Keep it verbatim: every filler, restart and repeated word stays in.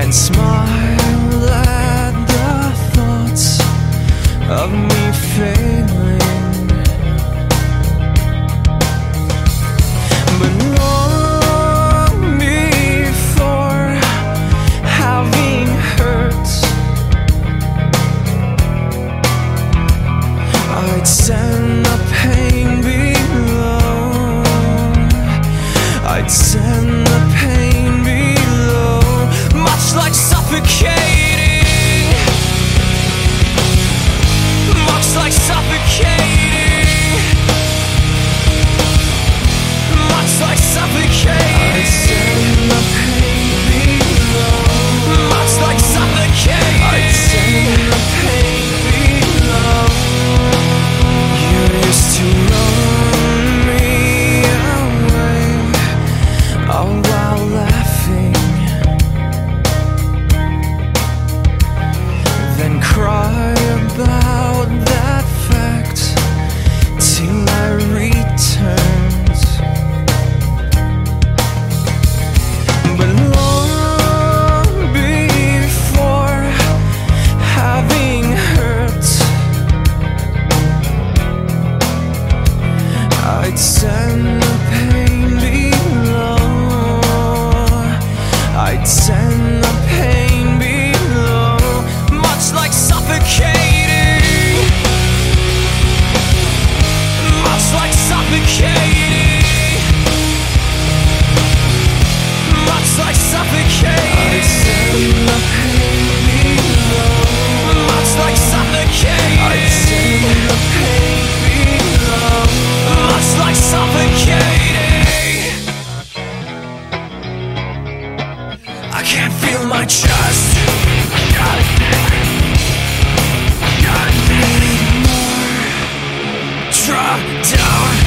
and smile at the thoughts of me failing. But long before having hurt, I'd send the pain below. I'd send the pain below, much like suffocating, much like suffocating, much like suffocating. I'd send the pain below, much like suffocating. I'd send the pain below. You used to run me away, all while laughing, then cry about that fact till I returned. But long before having hurt, I'd send the pain below. I'd send the pain below, much like suffocating, much like suffocating, much like suffocating. I'd send the pain below, much like suffocating. I'd send the pain below, much like suffocating. I can't feel my chest. Need more. Drop down.